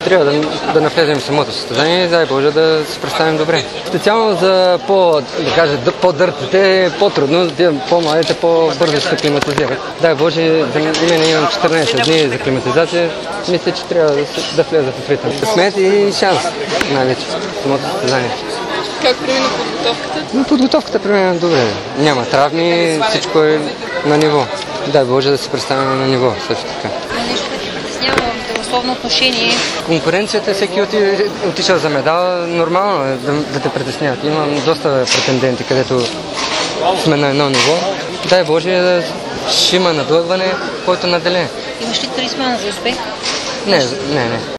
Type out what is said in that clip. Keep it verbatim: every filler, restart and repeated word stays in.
трябва да, да навлезем в самото състезание и дай Боже да се представим добре. Специално за по, да кажа, по-дъртите е по-трудно, по-младите по-бързо се климатизират. Дай Боже, за мен имам четиринайсет дни за климатизация, мисля, че трябва да, се, да влеза в ритъм. Смет и шанс, най-вече, в самото състезание. Как премина подготовката? Но подготовката премина добре. Няма травми, всичко е на ниво. Дай Боже да се представим на ниво също така. Нещо, което ти притеснява в здравословно отношение? Конкуренцията, всеки отишъл за медал, нормално е да, да те притесняват. Имам доста претенденти, където сме на едно ниво. Дай Боже да ще има надлъгване, който наделе. Имаш ли талисман за успех? Не, не, не.